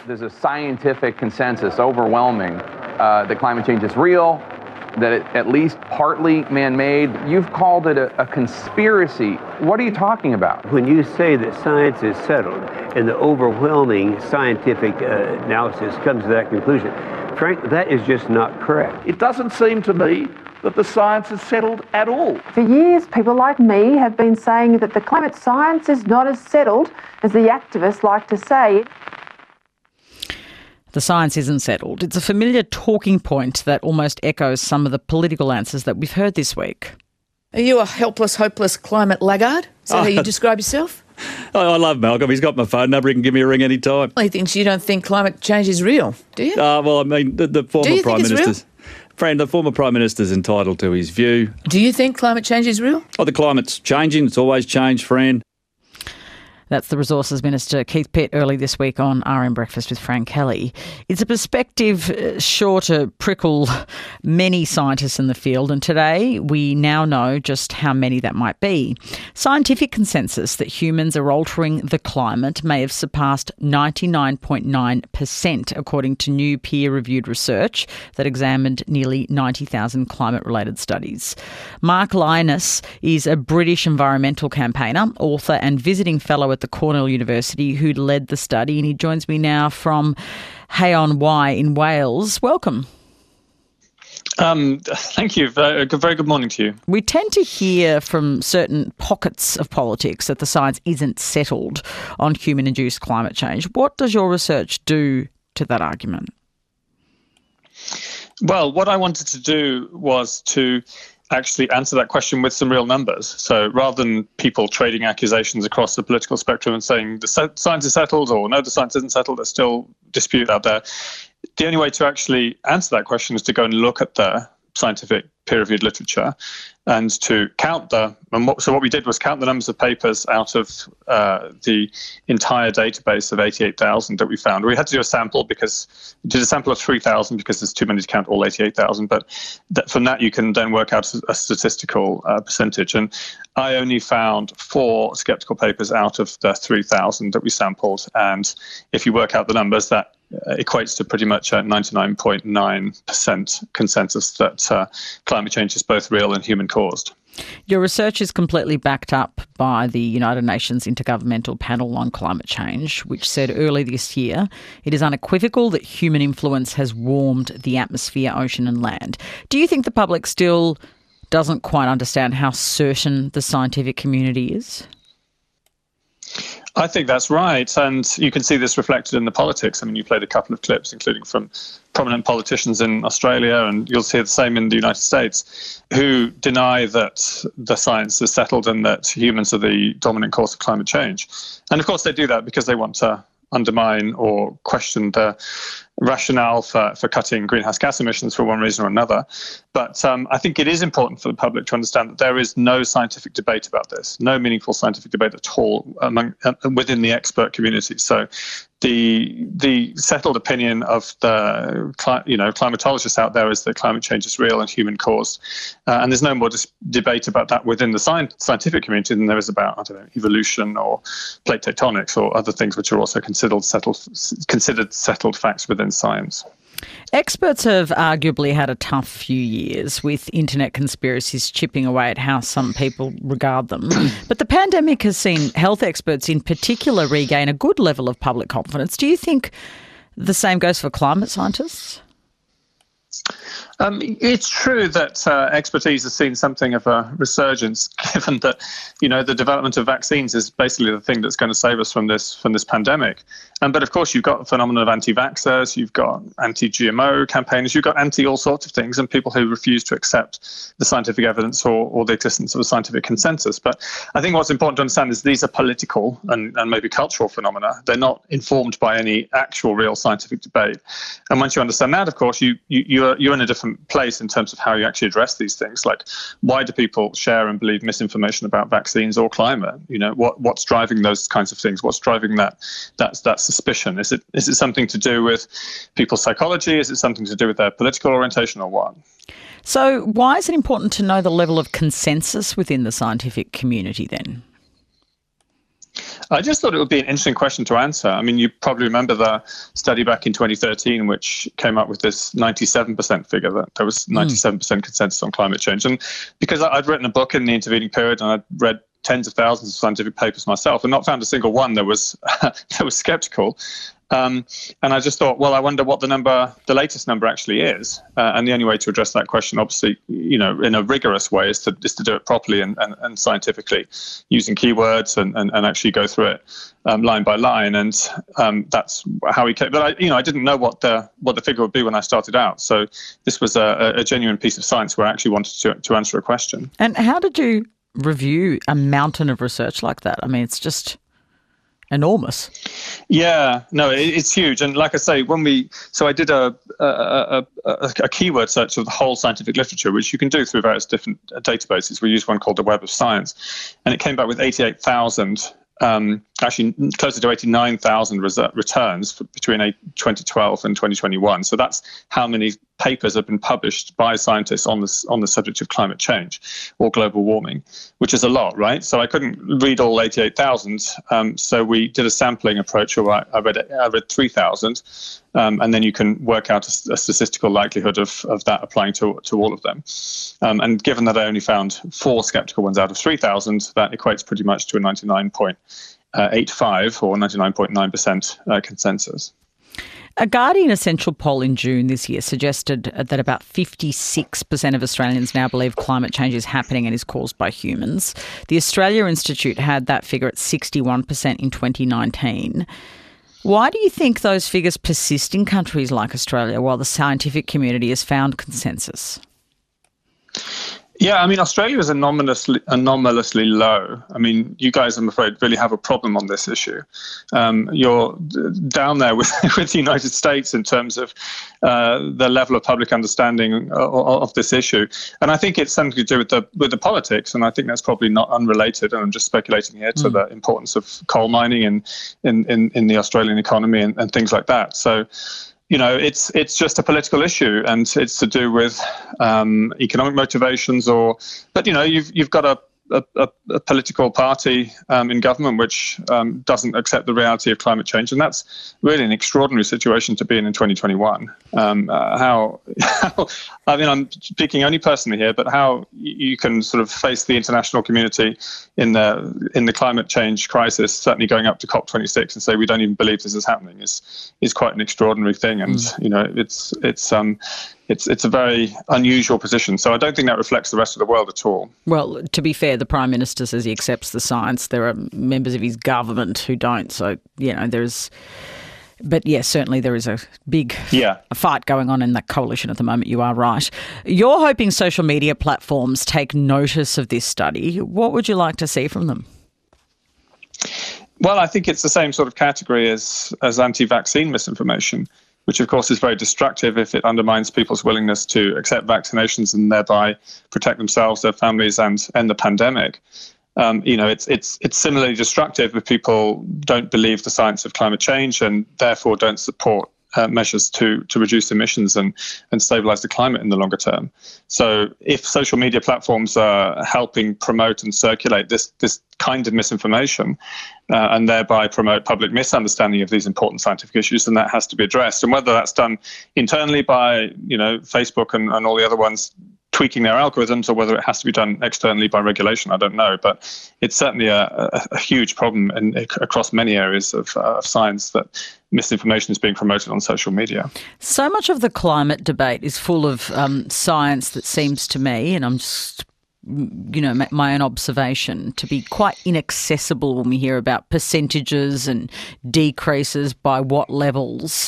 There's a scientific consensus, overwhelming, that climate change is real, that it at least partly man-made. You've called it a conspiracy. What are you talking about? When you say that science is settled and the overwhelming scientific analysis comes to that conclusion, Frank, that is just not correct. It doesn't seem to me that the science is settled at all. For years, people like me have been saying that the climate science is not as settled as the activists like to say. The science isn't settled. It's a familiar talking point that almost echoes some of the political answers that we've heard this week. Are you a helpless, hopeless climate laggard? Is that how you describe yourself? I love Malcolm. He's got my phone number. He can give me a ring any time. He thinks you don't think climate change is real, do you? Well, I mean, the former Prime Minister's... Friend, the former Prime Minister's entitled to his view. Do you think climate change is real? Oh, the climate's changing. It's always changed, friend. That's the Resources Minister, Keith Pitt, early this week on RM Breakfast with Frank Kelly. It's a perspective sure to prickle many scientists in the field, and today we now know just how many that might be. Scientific consensus that humans are altering the climate may have surpassed 99.9%, according to new peer-reviewed research that examined nearly 90,000 climate-related studies. Mark Lynas is a British environmental campaigner, author and visiting fellow at the Cornell University who led the study, and he joins me now from Hay on Wye in Wales. Welcome. Thank you. Very good morning to you. We tend to hear from certain pockets of politics that the science isn't settled on human-induced climate change. What does your research do to that argument? Well, what I wanted to do was to actually answer that question with some real numbers. So rather than people trading accusations across the political spectrum and saying the science is settled or no, the science isn't settled, there's still dispute out there. The only way to actually answer that question is to go and look at the scientific peer-reviewed literature and to count so what we did was count the numbers of papers out of the entire database of 88,000 that we found. We had to do a sample because we did a sample of 3,000 because there's too many to count all 88,000, but from that you can then work out a statistical percentage. And I only found 4 skeptical papers out of the 3,000 that we sampled, and if you work out the numbers, that equates to pretty much a 99.9% consensus that climate change is both real and human-caused. Your research is completely backed up by the United Nations Intergovernmental Panel on Climate Change, which said early this year it is unequivocal that human influence has warmed the atmosphere, ocean and land. Do you think the public still doesn't quite understand how certain the scientific community is? I think that's right, and you can see this reflected in the politics. I mean, you played a couple of clips, including from prominent politicians in Australia, and you'll see the same in the United States, who deny that the science is settled and that humans are the dominant cause of climate change. And of course they do that because they want to undermine or question the rationale for cutting greenhouse gas emissions for one reason or another. But I think it is important for the public to understand that there is no scientific debate about this, no meaningful scientific debate at all within the expert community. So the settled opinion of the climatologists out there is that climate change is real and human caused, and there's no more debate about that within the scientific community than there is about, I don't know, evolution or plate tectonics or other things which are also considered settled facts within science. Experts have arguably had a tough few years with internet conspiracies chipping away at how some people regard them. But the pandemic has seen health experts in particular regain a good level of public confidence. Do you think the same goes for climate scientists? It's true that expertise has seen something of a resurgence, given that, the development of vaccines is basically the thing that's going to save us from this pandemic. But of course, you've got the phenomenon of anti-vaxxers, you've got anti-GMO campaigners, you've got anti-all sorts of things, and people who refuse to accept the scientific evidence or the existence of a scientific consensus. But I think what's important to understand is these are political and maybe cultural phenomena. They're not informed by any actual real scientific debate. And once you understand that, of course, you're in a different place in terms of how you actually address these things. Like, why do people share and believe misinformation about vaccines or climate? What's driving those kinds of things? What's driving that suspicion? Is it something to do with people's psychology? Is it something to do with their political orientation, or what? So why is it important to know the level of consensus within the scientific community then? I just thought it would be an interesting question to answer. I mean, you probably remember the study back in 2013, which came up with this 97% figure, that there was 97% consensus on climate change. And because I'd written a book in the intervening period and I'd read tens of thousands of scientific papers myself and not found a single one that was that was skeptical. And I just thought, well, I wonder what the latest number actually is. And the only way to address that question, obviously, in a rigorous way is to do it properly and scientifically, using keywords and actually go through it line by line. And that's how we came. But I didn't know what the figure would be when I started out. So this was a genuine piece of science where I actually wanted to answer a question. And how did you review a mountain of research like that? I mean, it's just enormous. Yeah, no, it's huge. And like I say, I did a keyword search of the whole scientific literature, which you can do through various different databases. We use one called the Web of Science, and it came back with 88,000, actually closer to 89,000 returns between 2012 and 2021. So that's how many papers have been published by scientists on the subject of climate change or global warming, which is a lot, right? So I couldn't read all 88,000. So we did a sampling approach, where I read 3,000, and then you can work out a statistical likelihood of that applying to all of them. And given that I only found 4 skeptical ones out of 3,000, that equates pretty much to a 99.85 or 99.9% consensus. A Guardian Essential poll in June this year suggested that about 56% of Australians now believe climate change is happening and is caused by humans. The Australia Institute had that figure at 61% in 2019. Why do you think those figures persist in countries like Australia while the scientific community has found consensus? Yeah, I mean, Australia is anomalously low. I mean, you guys, I'm afraid, really have a problem on this issue. You're down there with the United States in terms of the level of public understanding of this issue. And I think it's something to do with the politics, and I think that's probably not unrelated, and I'm just speculating here, to the importance of coal mining in the Australian economy and things like that. So, it's just a political issue, and it's to do with economic motivations, but you've got a political party in government which doesn't accept the reality of climate change, and that's really an extraordinary situation to be in 2021. I mean, I'm speaking only personally here, but how you can sort of face the international community in the climate change crisis, certainly going up to COP26, and say we don't even believe this is happening is quite an extraordinary thing, and it's a very unusual position. So I don't think that reflects the rest of the world at all. Well, to be fair, the Prime Minister says he accepts the science. There are members of his government who don't. So, there's... But yes, certainly there is a big fight going on in that coalition at the moment. You are right. You're hoping social media platforms take notice of this study. What would you like to see from them? Well, I think it's the same sort of category as anti-vaccine misinformation, which of course is very destructive if it undermines people's willingness to accept vaccinations and thereby protect themselves, their families, and end the pandemic. It's similarly destructive if people don't believe the science of climate change and therefore don't support measures to reduce emissions and stabilize the climate in the longer term. So if social media platforms are helping promote and circulate this kind of misinformation and thereby promote public misunderstanding of these important scientific issues, then that has to be addressed. And whether that's done internally by Facebook and all the other ones tweaking their algorithms, or whether it has to be done externally by regulation, I don't know. But it's certainly a huge problem across many areas of science that misinformation is being promoted on social media. So much of the climate debate is full of science that seems to me, and I'm just my own observation, to be quite inaccessible when we hear about percentages and decreases by what levels.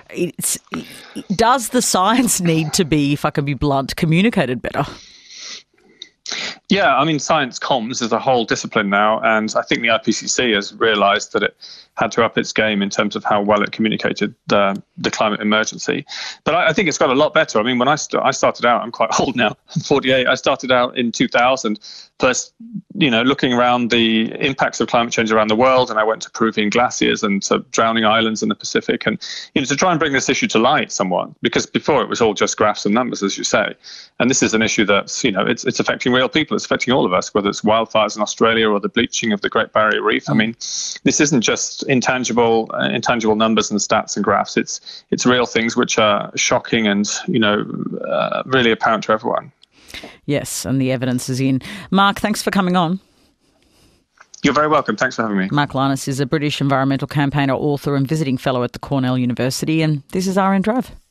Does the science need to be, if I can be blunt, communicated better? Yeah, I mean, science comms is a whole discipline now, and I think the IPCC has realised that it had to up its game in terms of how well it communicated the climate emergency. But I think it's got a lot better. I mean, when I started out, I'm quite old now, I'm 48, I started out in 2000, plus, looking around the impacts of climate change around the world, and I went to Peruvian glaciers and to drowning islands in the Pacific, and to try and bring this issue to light somewhat, because before it was all just graphs and numbers, as you say. And this is an issue that's, it's affecting real people. it's affecting all of us, whether it's wildfires in Australia or the bleaching of the Great Barrier Reef. I mean, this isn't just intangible numbers and stats and graphs. It's real things which are shocking and, really apparent to everyone. Yes, and the evidence is in. Mark, thanks for coming on. You're very welcome. Thanks for having me. Mark Lynas is a British environmental campaigner, author and visiting fellow at the Cornell University, and this is RN Drive.